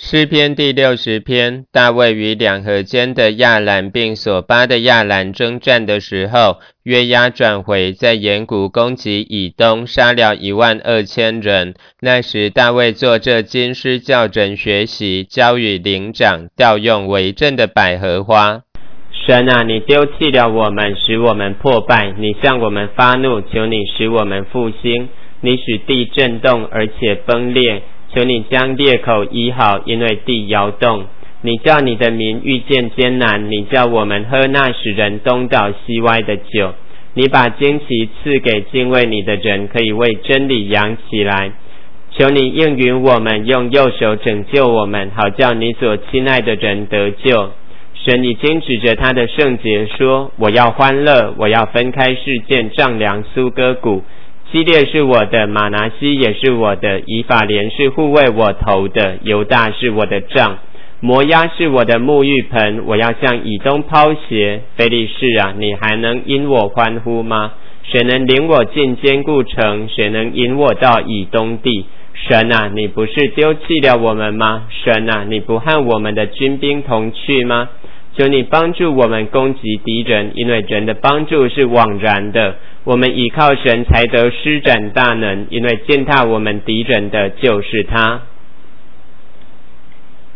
诗篇第60篇，大卫与两河间的亚兰并所巴的亚兰征战的时候，约押转回，在岩谷攻击以东，杀了12000人。那时大卫做这经师校准学习，交与灵长，调用为政的百合花。 神啊，你丢弃了我们，使我们破败，你向我们发怒，求你使我们复兴。你使地震动，而且崩裂，求你将裂口医好，因为地摇动。你叫你的民遇见艰难，你叫我们喝那使人东倒西歪的酒。你把旌旗赐给敬畏你的人，可以为真理扬起来。求你应允我们，用右手拯救我们，好叫你所亲爱的人得救。神已经指着他的圣洁说，我要欢乐，我要分开事件，丈量苏歌谷。基列是我的，马拿西也是我的，以法莲是护卫我头的，犹大是我的杖，摩押是我的沐浴盆，我要向以东抛鞋。非利士啊，你还能因我欢呼吗？谁能领我进坚固城？谁能引我到以东地？神啊，你不是丢弃了我们吗？神啊，你不和我们的军兵同去吗？求你帮助我们攻击敌人，因为人的帮助是枉然的。我们倚靠神才得施展大能，因为践踏我们敌人的就是他。